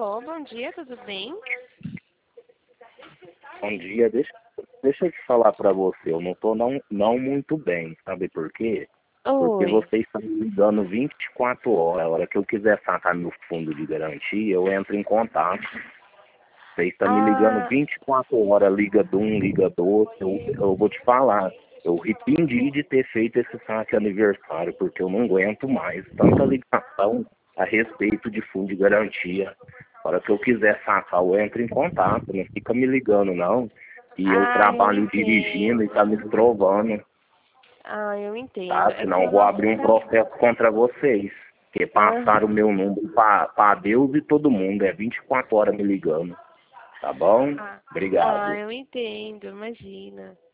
Alô, bom dia, tudo bem? Bom dia, deixa eu te falar pra você, eu não tô não muito bem, sabe por quê? Porque Oi. vocês estão me ligando 24 horas, a hora que eu quiser sacar meu fundo de garantia, eu entro em contato. Vocês estão me ligando Ah, 24 horas, liga de um, liga do outro, eu vou te falar, eu arrependi de ter feito esse saque aniversário, porque eu não aguento mais tanta ligação a respeito de fundo de garantia. A hora que eu quiser sacar, eu entro em contato, não fica me ligando não. E eu eu trabalho dirigindo e entendo. tá me escrovando, Eu entendo. tá? É Senão que eu o vou nosso... abrir um processo contra vocês. Porque passaram o Aham. meu número para Deus e todo mundo, é 24 horas me ligando, tá bom? Obrigado. Eu entendo, imagina.